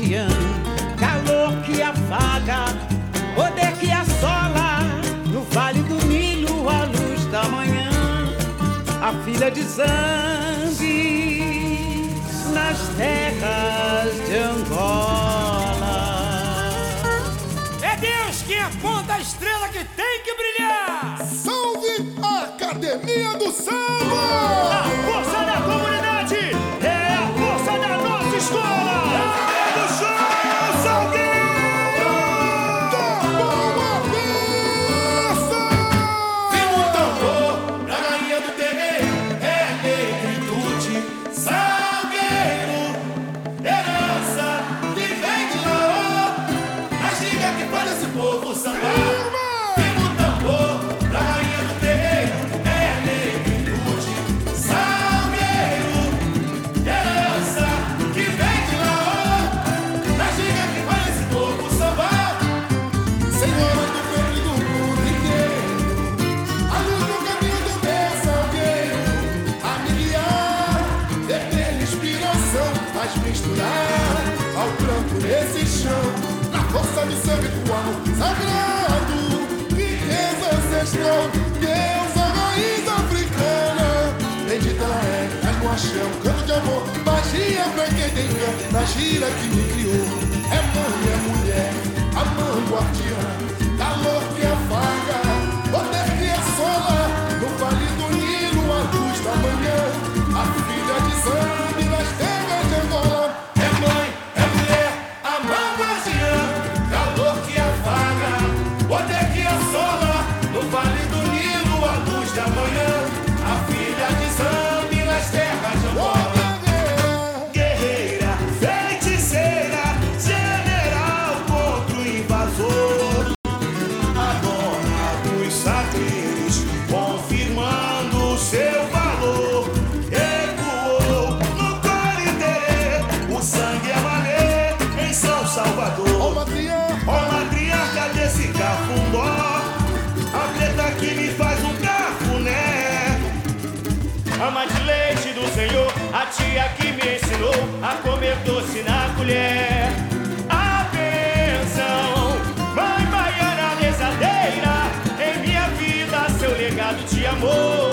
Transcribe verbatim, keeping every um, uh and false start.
guardiã, calor que afaga, poder que assola, no vale do Nilo, a luz da manhã, a filha de Zambi, nas terras de Angola. É Deus quem aponta a estrela que tem que brilhar. Salve a Academia do Samba! A força da comunidade é a força da nossa escola. É do show, Salgueiro! Tambor a peça! Firma o tambor pra rainha do terreiro, é negritude, Salgueiro, herança que vem de lá, as ligas que faz esse povo sambar. Firma o tambor pra rainha do terreiro, é negritude, Salgueiro, herança que vem de lá, as ligas que faz esse povo sambar. Senhora do povo e do mundo inteiro, a luz no caminho do meu Salgueiro, a miliar, eterna inspiração, faz misturar ao branco nesse chão, na força do sangue do amor sagrado, riqueza ancestral, Deus, a raiz africana, bendita ela é, é com axé, um canto de amor, magia pra quem tem fé, na gira que me criou, é mãe, é mulher, a mão guardiã, calor que afaga, poder que assola, no vale do Nilo, a luz da manhã, a filha de Zambi nas terras de Angola. É mãe, é mulher, a mão guardiã, calor que afaga, poder que assola, no vale do Nilo, a luz da manhã, a filha de Zambi nas terras de Angola. Guerreira, feiticeira, general contra o invasor, a dona dos saberes, confirmando seu valor, ecoou no Coriterê, o sangue é malê em São Salvador. Ó matriarca, Ó matriarca desse cafundó, a preta que me faz um cafuné, a mãe de leite do Senhor, a tia que me ensinou a comer doce na colher. A bênção, mãe baiana rezadeira, em minha vida seu legado de amor.